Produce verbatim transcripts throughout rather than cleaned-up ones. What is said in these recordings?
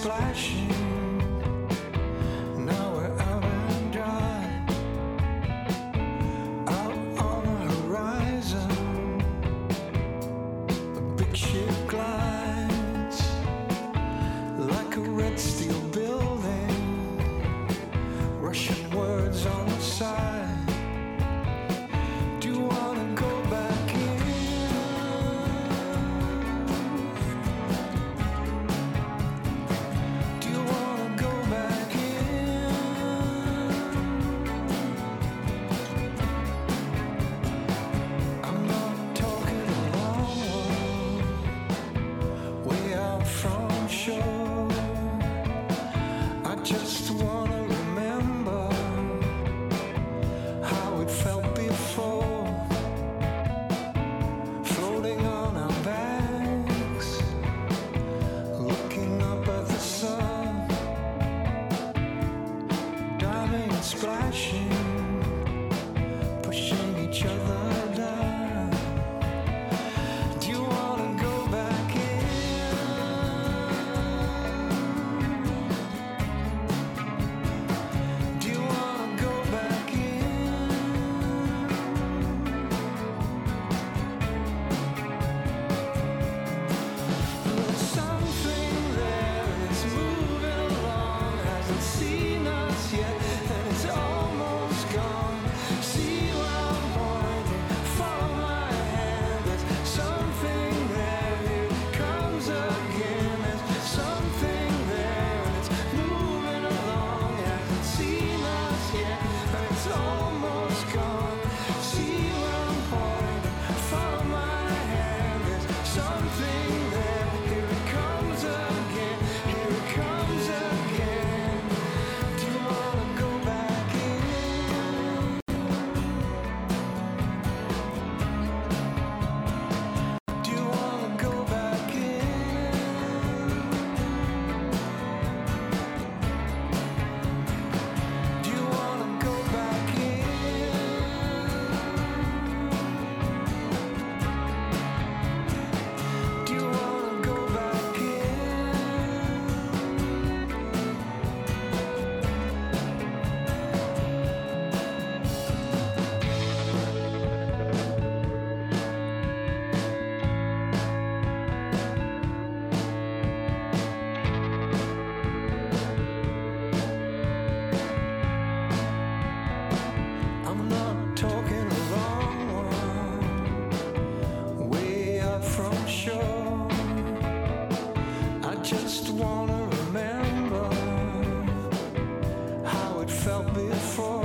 splashing. Now we're out and dry, out on the horizon. A big ship glides like a red steel building. Russian words on the side. Do you wanna go back in? Do you wanna go back in? I'm not talking a long one, way out from shore. I just wanna remember how it felt before, floating on our backs, looking up at the sun, diving and splashing, pushing each other down. Do you wanna go back in? Do you wanna go back in? There's something there, it's moving along, hasn't seen us yet, and it's almost gone. See where I'm pointing, follow my hand. There's something there, here it comes again. There's something there, and it's moving along, hasn't seen us yet, and it's almost gone. See where I'm pointing, follow my hand. There's something there, here it comes again, here it comes again. Do you wanna go back in? Do you wanna go back in? Do you wanna go back in? Do you wanna go back in? I'm not talking a long one, way out from shore. I just wanna remember how it felt before.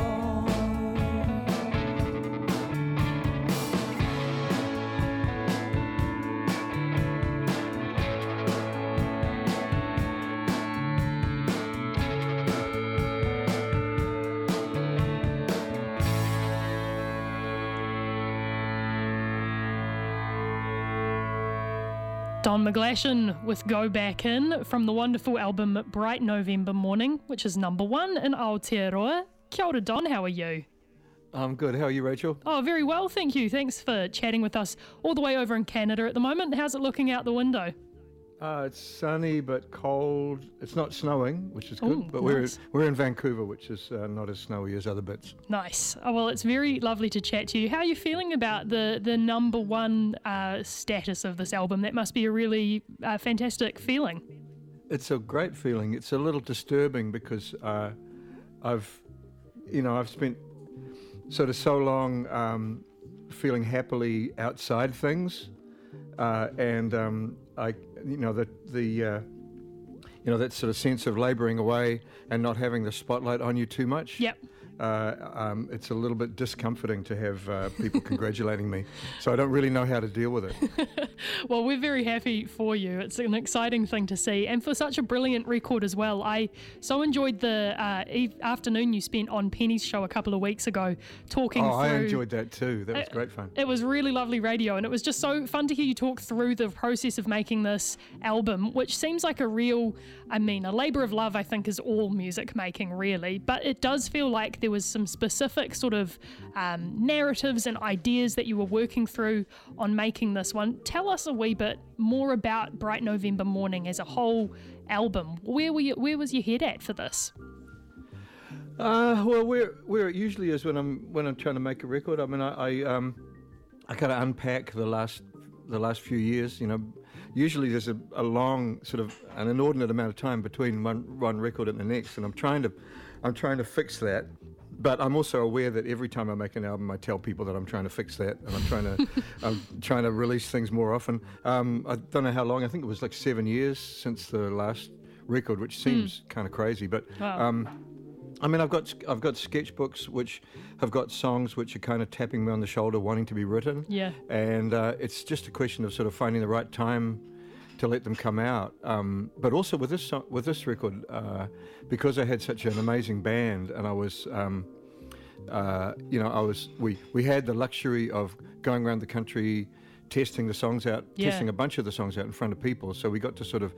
Don McGlashan with Go Back In from the wonderful album Bright November Morning, which is number one in Aotearoa. Kia ora, Don, how are you? I'm good. How are you, Rachel? Oh, very well, thank you. Thanks for chatting with us all the way over in Canada at the moment. How's it looking out the window? Uh, it's sunny but cold. It's not snowing, which is good. Ooh, but nice. we're we're in Vancouver, which is uh, not as snowy as other bits. Nice. Oh, well, it's very lovely to chat to you. How are you feeling about the, the number one uh, status of this album? That must be a really uh, fantastic feeling. It's a great feeling. It's a little disturbing because uh, I've, you know, I've spent sort of so long um, feeling happily outside things, uh, and um, I, you know, the the. Uh, You know, that sort of sense of labouring away and not having the spotlight on you too much. Yep. Uh, um, it's a little bit discomforting to have uh, people congratulating me. So I don't really know how to deal with it. Well, we're very happy for you. It's an exciting thing to see. And for such a brilliant record as well. I so enjoyed the uh, eve- afternoon you spent on Penny's show a couple of weeks ago talking oh, through... I enjoyed that too. That was it, great fun. It was really lovely radio, and it was just so fun to hear you talk through the process of making this album, which seems like a real, I mean, a labour of love, I think, is all music making, really. But it does feel like there was some specific sort of um, narratives and ideas that you were working through on making this one. Tell us a wee bit more about Bright November Morning as a whole album. Where were you, where was your head at for this? Uh, well, where where it usually is when I'm when I'm trying to make a record. I mean, I I, um, I kind of unpack the last the last few years. You know, usually there's a, a long sort of an inordinate amount of time between one one record and the next, and I'm trying to I'm trying to fix that. But I'm also aware that every time I make an album, I tell people that I'm trying to fix that, and I'm trying to I'm trying to release things more often. Um, I don't know how long. I think it was like seven years since the last record, which seems mm. kind of crazy, but. Wow. Um, I mean, I've got I've got sketchbooks which have got songs which are kind of tapping me on the shoulder, wanting to be written. Yeah. And uh, it's just a question of sort of finding the right time to let them come out. Um, but also with this so- with this record, uh, because I had such an amazing band, and I was, um, uh, you know, I was we we had the luxury of going around the country, testing the songs out, Yeah. testing a bunch of the songs out in front of people. So we got to sort of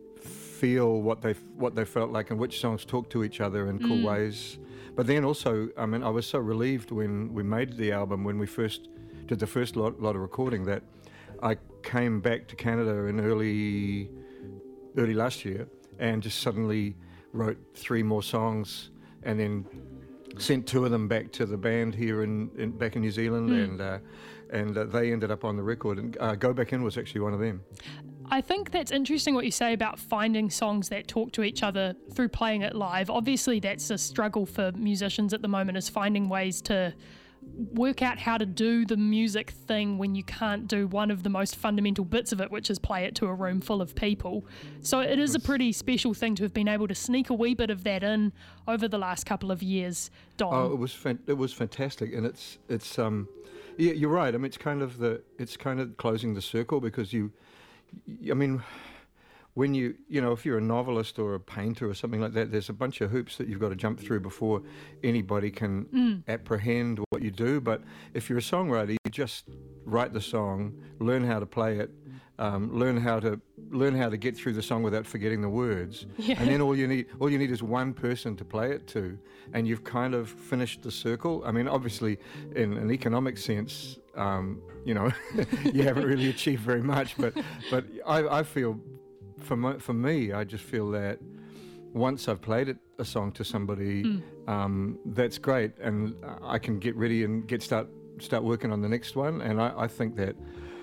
feel what they what they felt like and which songs talk to each other in cool Mm. ways. But then also, I mean, I was so relieved when we made the album, when we first did the first lot, lot of recording, that I came back to Canada in early early last year and just suddenly wrote three more songs, and then sent two of them back to the band here in, in back in New Zealand, Mm. and uh, and uh, they ended up on the record. And uh, Go Back In was actually one of them. I think that's interesting what you say about finding songs that talk to each other through playing it live. Obviously, that's a struggle for musicians at the moment, is finding ways to work out how to do the music thing when you can't do one of the most fundamental bits of it, which is play it to a room full of people. So it is a pretty special thing to have been able to sneak a wee bit of that in over the last couple of years, Don. Oh, it was fan- it was fantastic, and it's it's um, yeah, you're right. I mean, it's kind of the it's kind of closing the circle, because you, I mean, when you you know if you're a novelist or a painter or something like that, there's a bunch of hoops that you've got to jump through before anybody can Mm. apprehend what you do. But if you're a songwriter, you just write the song, learn how to play it, um, learn how to learn how to get through the song without forgetting the words, Yeah. and then all you need all you need is one person to play it to, and you've kind of finished the circle. I mean, obviously, in an economic sense, um, you know, you haven't really achieved very much, but but I, I feel, for my, for me, I just feel that once I've played it, a song to somebody, Mm. um, that's great, and I can get ready and get start start working on the next one. And I, I think that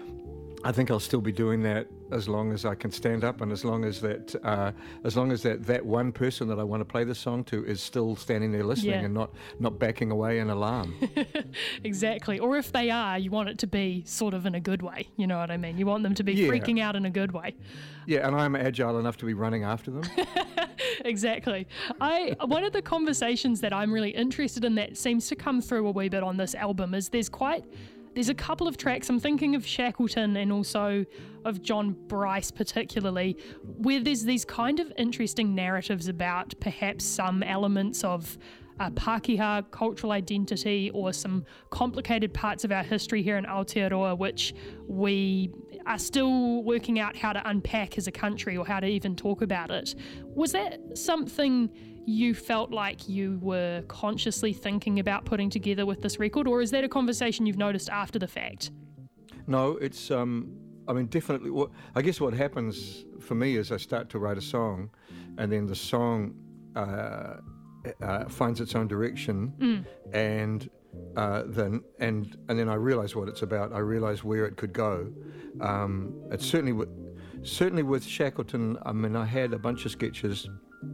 I think I'll still be doing that as long as I can stand up, and as long as that uh, as long as that, that one person that I want to play the song to is still standing there listening, Yeah. and not not backing away in alarm. Exactly. Or if they are, you want it to be sort of in a good way. You know what I mean? You want them to be Yeah. freaking out in a good way. Yeah, and I'm agile enough to be running after them. Exactly. I one of the conversations that I'm really interested in that seems to come through a wee bit on this album is there's quite there's a couple of tracks, I'm thinking of Shackleton and also of John Bryce particularly, where there's these kind of interesting narratives about perhaps some elements of uh, Pākehā cultural identity or some complicated parts of our history here in Aotearoa which we are still working out how to unpack as a country or how to even talk about it. Was that something you felt like you were consciously thinking about putting together with this record, or is that a conversation you've noticed after the fact? No, it's, um, I mean, definitely, what, I guess what happens for me is I start to write a song, and then the song uh, uh, finds its own direction, Mm. and uh, then and and then I realise what it's about. I realise where it could go. Um, it's certainly with, certainly with Shackleton, I mean, I had a bunch of sketches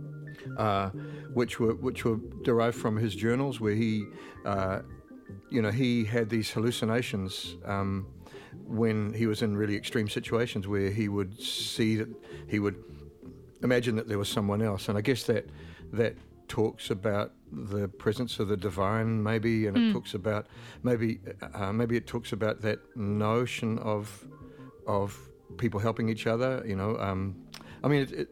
Uh, which were which were derived from his journals, where he, uh, you know, he had these hallucinations um, when he was in really extreme situations, where he would see that he would imagine that there was someone else, and I guess that that talks about the presence of the divine, maybe, and Mm. it talks about maybe uh, maybe it talks about that notion of of people helping each other, you know. Um, I mean, it, it,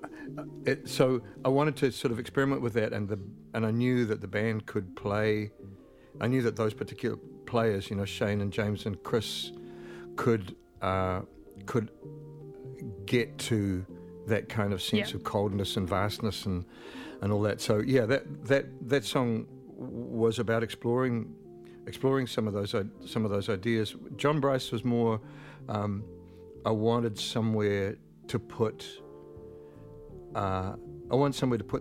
it, so I wanted to sort of experiment with that, and the and I knew that the band could play. I knew that those particular players, you know, Shane and James and Chris, could uh, could get to that kind of sense Yeah. of coldness and vastness and and all that. So yeah, that that that song was about exploring exploring some of those i- some of those ideas. John Bryce was more. Um, I wanted somewhere to put. Uh, I want somewhere to put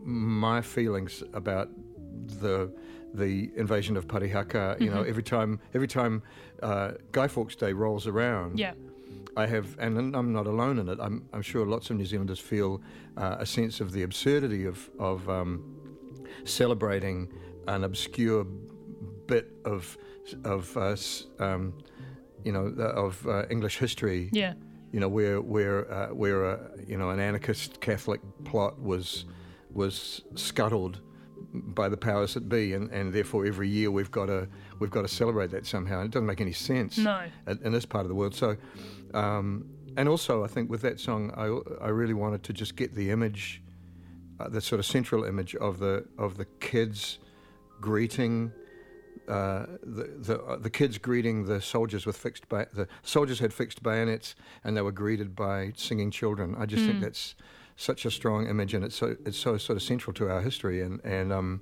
my feelings about the the invasion of Parihaka. You mm-hmm. know, every time every time uh, Guy Fawkes Day rolls around. Yeah. I have, and I'm not alone in it. I'm, I'm sure lots of New Zealanders feel uh, a sense of the absurdity of of um, celebrating an obscure bit of of uh, um, you know of uh, English history. Yeah. You know, where where uh, where uh, you know an anarchist Catholic plot was was scuttled by the powers that be, and, and therefore every year we've got to we've got to celebrate that somehow. It doesn't make any sense. No. in, in this part of the world. So, um, and also I think with that song, I I really wanted to just get the image, uh, the sort of central image of the of the kids greeting. Uh, the the, uh, the kids greeting the soldiers with fixed ba- the soldiers had fixed bayonets, and they were greeted by singing children. I just mm. think that's such a strong image, and it's so it's so sort of central to our history. And and um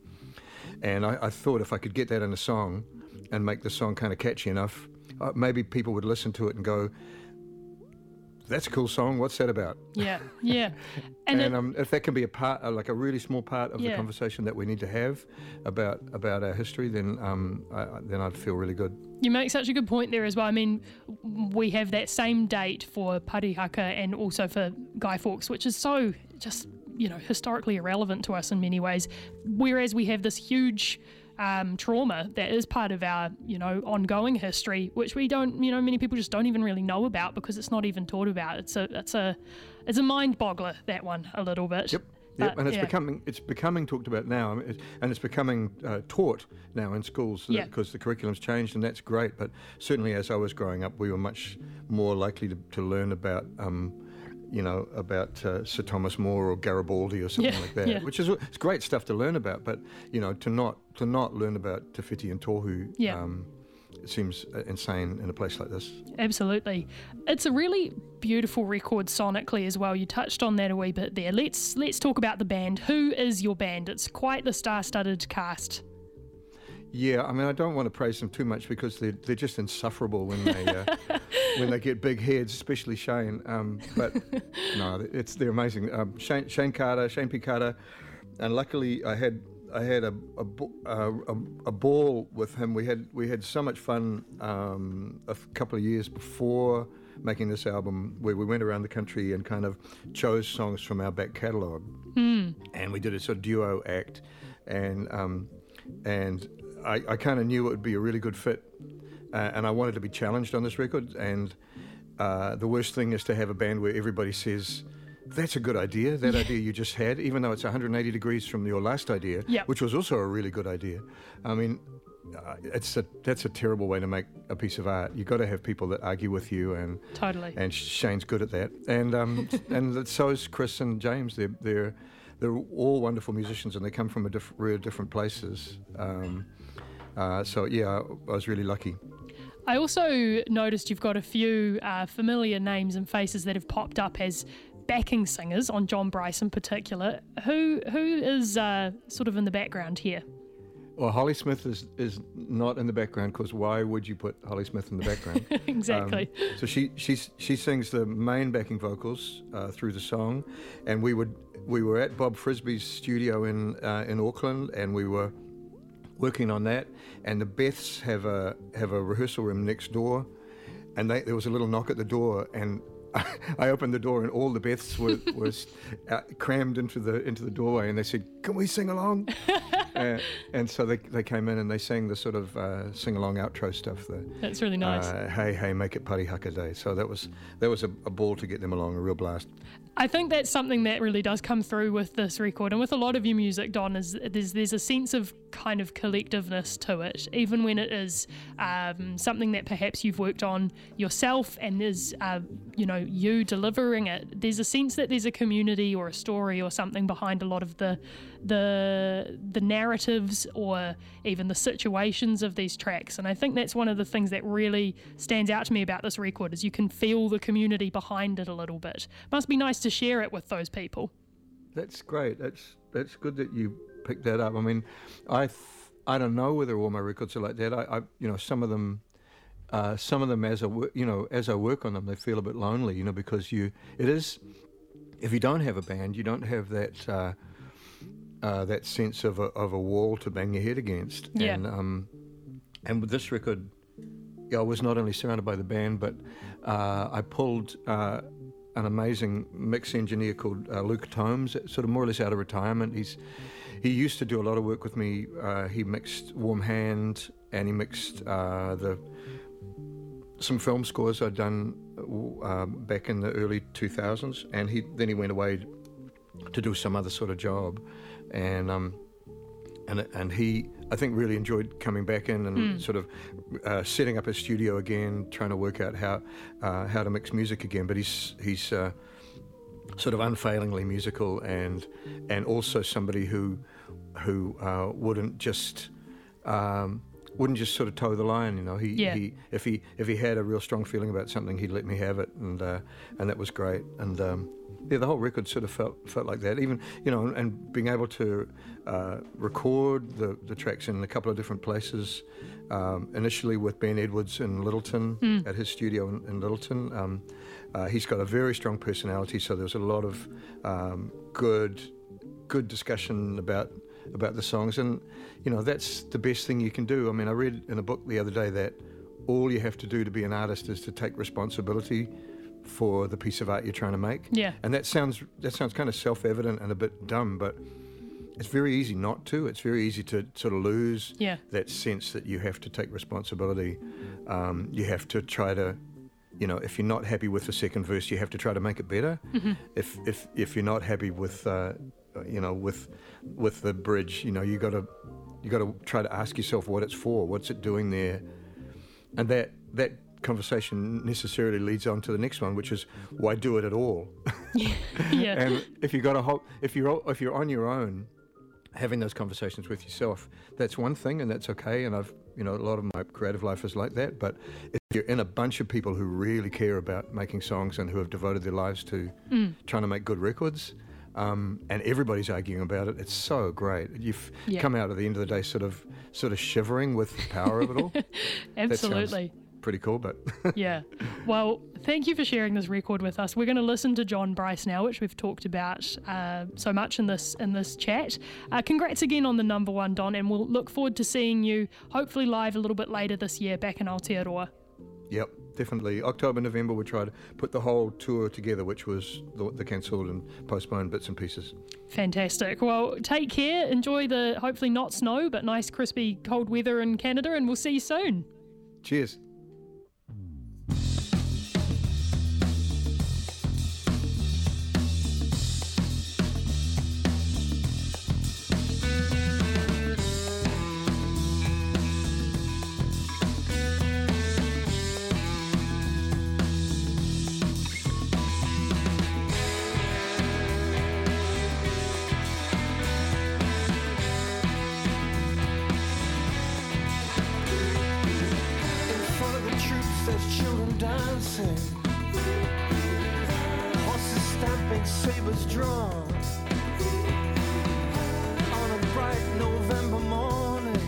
and I, I thought if I could get that in a song, and make the song kind of catchy enough, uh, maybe people would listen to it and go, "That's a cool song. What's that about?" Yeah, yeah. And, and it, um, if that can be a part, uh, like a really small part of yeah. the conversation that we need to have about about our history, then um, I, then I'd feel really good. You make such a good point there as well. I mean, we have that same date for Parihaka and also for Guy Fawkes, which is so just, you know, historically irrelevant to us in many ways, whereas we have this huge Um, trauma that is part of our, you know, ongoing history, which we don't, you know, many people just don't even really know about because it's not even taught about. It's a, it's a, it's a mind boggler, that one, a little bit. Yep. But, yep, and it's yeah. becoming it's becoming talked about now, I mean, it's, and it's becoming uh, taught now in schools yeah. because the curriculum's changed, and that's great. But certainly, as I was growing up, we were much more likely to, to learn about. Um, you know, about uh, Sir Thomas More or Garibaldi or something yeah, like that, yeah. which is it's great stuff to learn about. But you know, to not to not learn about Te Whiti and Tohu, yeah. um, it seems insane in a place like this. Absolutely, it's a really beautiful record sonically as well. You touched on that a wee bit there. Let's let's talk about the band. Who is your band? It's quite the star-studded cast. Yeah, I mean, I don't want to praise them too much because they're they're just insufferable when they uh, when they get big heads, especially Shane. Um, but no, it's they're amazing. Um, Shane Shane Carter, Shane P. Carter, and luckily I had I had a a, a, a ball with him. We had we had so much fun um, a couple of years before making this album, where we went around the country and kind of chose songs from our back catalogue, mm. and we did a sort of duo act, and um, and. I, I kind of knew it would be a really good fit, uh, and I wanted to be challenged on this record. And uh, the worst thing is to have a band where everybody says, "That's a good idea, that idea you just had," even though it's one hundred eighty degrees from your last idea, yep. which was also a really good idea. I mean, uh, it's a that's a terrible way to make a piece of art. You've got to have people that argue with you, and totally. And Shane's good at that, and um, and so is Chris and James. They're they're they're all wonderful musicians, and they come from a diff- real different places. Um, Uh, so yeah, I was really lucky. I also noticed you've got a few uh, familiar names and faces that have popped up as backing singers on John Bryce in particular. Who who is uh, sort of in the background here? Well, Holly Smith is, is not in the background because why would you put Holly Smith in the background? Exactly. Um, so she she she sings the main backing vocals uh, through the song, and we would we were at Bob Frisby's studio in uh, in Auckland, and we were working on that, and the Beths have a have a rehearsal room next door, and they, there was a little knock at the door, and I opened the door, and all the Beths were was uh, crammed into the into the doorway, and they said, "Can we sing along?" uh, and so they they came in and they sang the sort of uh, sing along outro stuff. The, That's really nice. Uh, hey hey, make it Parihaka Day. So that was that was a, a ball to get them along, a real blast. I think that's something that really does come through with this record and with a lot of your music, Don, is there's there's a sense of kind of collectiveness to it, even when it is um, something that perhaps you've worked on yourself and there's, uh, you know, you delivering it. There's a sense that there's a community or a story or something behind a lot of the the the narratives or even the situations of these tracks. And I think that's one of the things that really stands out to me about this record is you can feel the community behind it a little bit. Must be nice to share it with those people. That's great. That's that's good that you picked that up. I mean, I th- I don't know whether all my records are like that. I, I you know some of them uh, some of them, as I wo- you know, as I work on them, they feel a bit lonely, you know, because you, it is, if you don't have a band, you don't have that uh, uh, that sense of a, of a wall to bang your head against. Yeah. And um, and with this record, yeah, I was not only surrounded by the band, but uh, I pulled uh, an amazing mix engineer called uh, Luke Tomes, sort of more or less out of retirement. He's he used to do a lot of work with me. Uh, he mixed Warm Hand, and he mixed uh, the some film scores I'd done uh, back in the early two thousands, and he then he went away to do some other sort of job, and um, and and he I think really enjoyed coming back in and Mm. sort of uh, setting up his studio again, trying to work out how uh, how to mix music again. But he's he's uh, sort of unfailingly musical, and and also somebody who who uh, wouldn't just um, wouldn't just sort of toe the line. You know, he, Yeah. he if he if he had a real strong feeling about something, he'd let me have it, and uh, and that was great. And um, yeah, the whole record sort of felt felt like that. Even you know, and being able to uh, record the the tracks in a couple of different places. Um, initially with Ben Edwards in Littleton, Mm. at his studio in, in Littleton. Um, uh, he's got a very strong personality, so there was a lot of um, good good discussion about about the songs, and you know that's the best thing you can do. I mean, I read in a book the other day that all you have to do to be an artist is to take responsibility for the piece of art you're trying to make. Yeah. And that sounds that sounds kind of self-evident and a bit dumb, but it's very easy not to. It's very easy to sort of lose Yeah. that sense that you have to take responsibility. Um, you have to try to, you know, if you're not happy with the second verse, you have to try to make it better. Mm-hmm. If if if you're not happy with, uh, you know, with with the bridge, you know, you got to you got to try to ask yourself what it's for, what's it doing there, and that that conversation necessarily leads on to the next one, which is why do it at all? Yeah. And if you got a whole, if you're if you're on your own, having those conversations with yourself, that's one thing, and that's okay. And I've, you know, a lot of my creative life is like that. But if you're in a bunch of people who really care about making songs and who have devoted their lives to Mm. trying to make good records, um, and everybody's arguing about it, it's so great. You've Yeah. come out at the end of the day sort of sort of shivering with the power of it all. Absolutely. Pretty cool, but Yeah. Well, thank you for sharing this record with us. We're going to listen to John Bryce now, which we've talked about uh, so much in this in this chat. Uh, congrats again on the number one, Don, and we'll look forward to seeing you hopefully live a little bit later this year back in Aotearoa. Yep, definitely. October, November, we tried to put the whole tour together, which was the, the cancelled and postponed bits and pieces. Fantastic. Well, take care. Enjoy the hopefully not snow, but nice crispy cold weather in Canada, and we'll see you soon. Cheers. In front of the troops, there's children dancing, horses stamping, sabers drawn. On a bright November morning,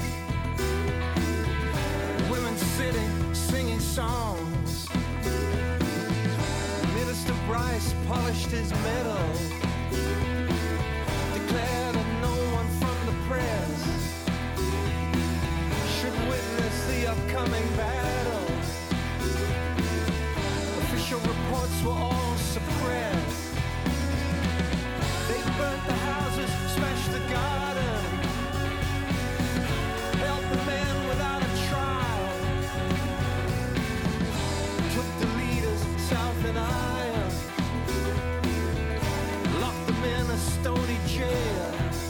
women sitting, singing songs. Minister Bryce polished his medal, declared that no one from the press should witness the upcoming battle. Official reports were all suppressed. They burnt the houses, smashed the garden, held the men without a trial, took the leaders south in iron, locked them in a stony jail.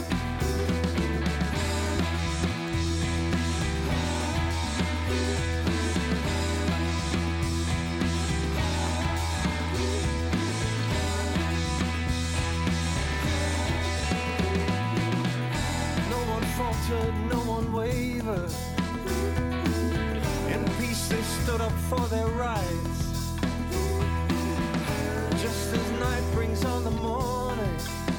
No one faltered, no one wavered. In peace they stood up for their rights. Just as night brings on the morning,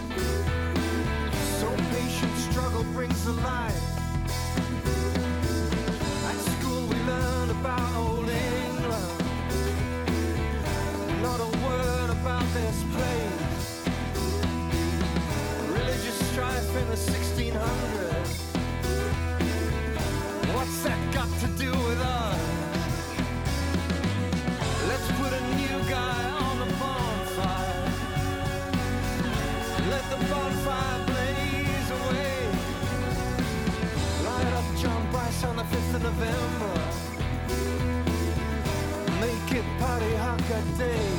so patient struggle brings the light. At school we learned about old age. haka day.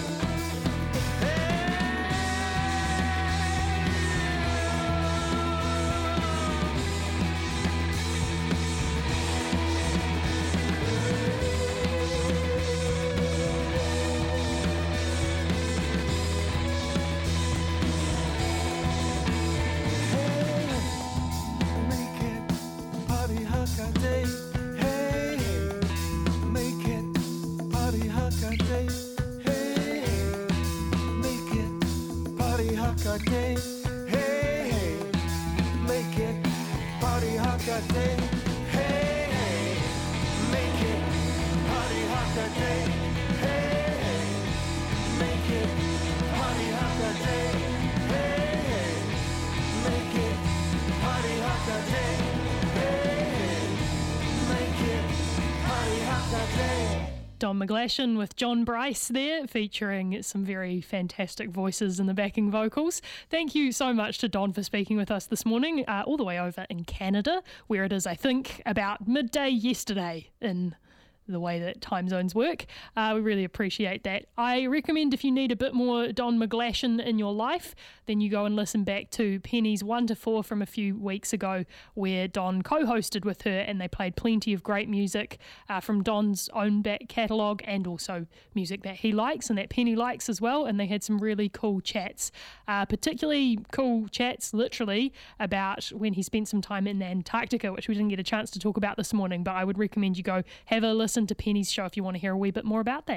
Day. Hey, hey, make it party haka day. Hey, hey, make it party haka day. Hey, hey, make it party haka day. Hey, hey, make it party haka day. Hey, hey, make it party haka day. Don McGlashan with John Bryce there, featuring some very fantastic voices in the backing vocals. Thank you so much to Don for speaking with us this morning, uh, all the way over in Canada, where it is, I think, about midday yesterday in the way that time zones work. Uh, we really appreciate that. I recommend if you need a bit more Don McGlashan in your life, then you go and listen back to Penny's one to four from a few weeks ago, where Don co-hosted with her and they played plenty of great music uh, from Don's own back catalogue and also music that he likes and that Penny likes as well. And they had some really cool chats, uh, particularly cool chats literally about when he spent some time in Antarctica, which we didn't get a chance to talk about this morning, but I would recommend you go have a listen to Penny's show if you want to hear a wee bit more about that.